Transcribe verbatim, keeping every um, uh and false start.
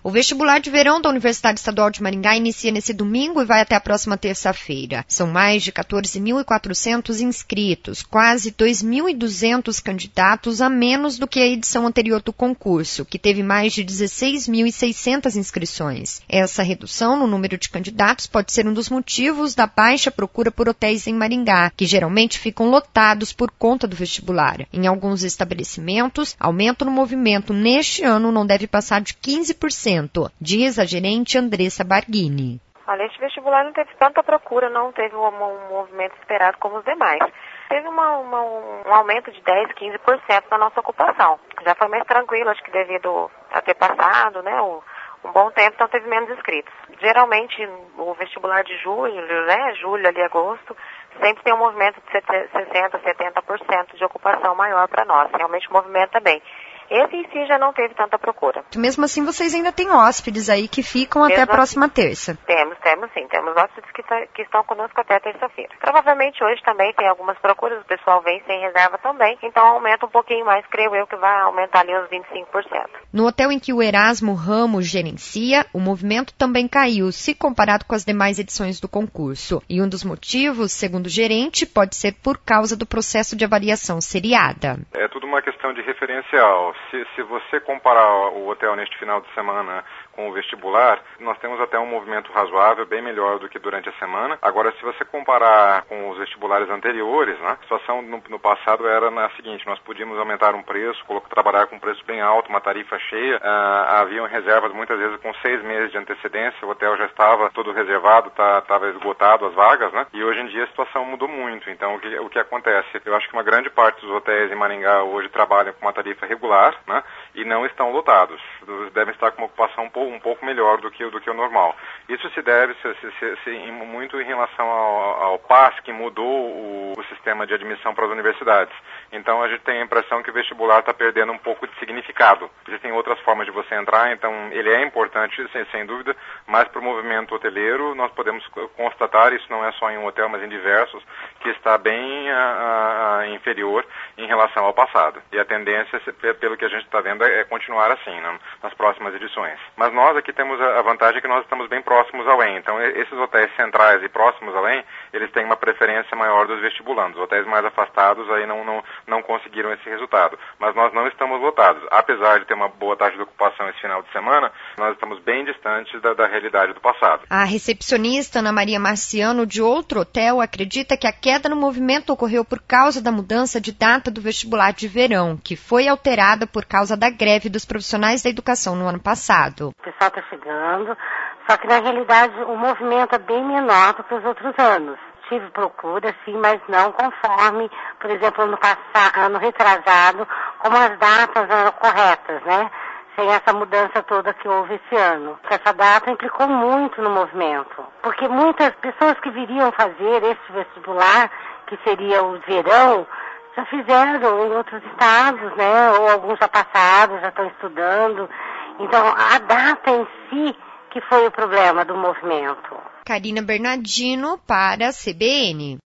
O vestibular de verão da Universidade Estadual de Maringá inicia nesse domingo e vai até a próxima terça-feira. São mais de quatorze mil e quatrocentos inscritos, quase dois mil e duzentos candidatos a menos do que a edição anterior do concurso, que teve mais de dezesseis mil e seiscentas inscrições. Essa redução no número de candidatos pode ser um dos motivos da baixa procura por hotéis em Maringá, que geralmente ficam lotados por conta do vestibular. Em alguns estabelecimentos, aumento no movimento neste ano não deve passar de quinze por cento, diz a gerente Andressa Barghini. Olha, este vestibular não teve tanta procura, não teve um, um movimento esperado como os demais. Teve uma, uma, um aumento de dez, quinze por cento na nossa ocupação. Já foi mais tranquilo, acho que devido a ter passado, né, o, um bom tempo, então teve menos inscritos. Geralmente, o vestibular de julho, né, julho ali, agosto, sempre tem um movimento de sessenta, setenta por cento de ocupação maior para nós. Realmente movimenta bem. Esse em si já não teve tanta procura. Mesmo assim, vocês ainda têm hóspedes aí que ficam Mesmo até a próxima assim, terça. Temos, temos sim. Temos hóspedes que, tá, que estão conosco até terça-feira. Provavelmente hoje também tem algumas procuras, o pessoal vem sem reserva também, então aumenta um pouquinho mais, creio eu que vai aumentar ali uns vinte e cinco por cento. No hotel em que o Erasmo Ramos gerencia, o movimento também caiu, se comparado com as demais edições do concurso. E um dos motivos, segundo o gerente, pode ser por causa do processo de avaliação seriada. É tudo uma questão de referencial. Se, se você comparar o hotel neste final de semana com o vestibular, nós temos até um movimento razoável, bem melhor do que durante a semana. Agora, se você comparar com os vestibulares anteriores, né, a situação no, no passado era na seguinte: nós podíamos aumentar um preço, colocar, trabalhar com um preço bem alto, uma tarifa cheia. Ah, haviam reservas muitas vezes com seis meses de antecedência, o hotel já estava todo reservado, estava tá, esgotado as vagas, né? E hoje em dia a situação mudou muito. Então, o que, o que acontece? Eu acho que uma grande parte dos hotéis em Maringá hoje trabalham com uma tarifa regular, né, e não estão lotados. Devem estar com uma ocupação um pouco, um pouco melhor do que, do que o normal. Isso se deve se, se, se, se, muito em relação ao, ao P A S, que mudou o, o sistema de admissão para as universidades. Então a gente tem a impressão que o vestibular está perdendo um pouco de significado. Existem outras formas de você entrar, então ele é importante, sem, sem dúvida, mas para o movimento hoteleiro nós podemos constatar, isso não é só em um hotel, mas em diversos, que está bem a, a, inferior em relação ao passado. E a tendência, pelo que a gente está vendo, é continuar assim, né, nas próximas edições. Mas nós aqui temos a vantagem que nós estamos bem próximos ao E M. Então esses hotéis centrais e próximos ao E M, eles têm uma preferência maior dos vestibulandos. Os hotéis mais afastados aí não, não, não conseguiram esse resultado. Mas nós não estamos lotados. Apesar de ter uma boa taxa de ocupação esse final de semana, nós estamos bem distantes da, da realidade do passado. A recepcionista Ana Maria Marciano, de outro hotel, acredita que a queda no movimento ocorreu por causa da mudança de data do vestibular de verão, que foi alterada por causa da greve dos profissionais da educação no ano passado. O pessoal está chegando, só que na realidade o movimento é bem menor do que os outros anos. Tive procura, sim, mas não conforme, por exemplo, ano passado, ano retrasado, como as datas eram corretas, né? Sem essa mudança toda que houve esse ano. Essa data implicou muito no movimento, porque muitas pessoas que viriam fazer esse vestibular, que seria o verão, já fizeram em outros estados, né? Ou alguns já passaram, já estão estudando. Então, a data em si que foi o problema do movimento. Karina Bernardino para a C B N.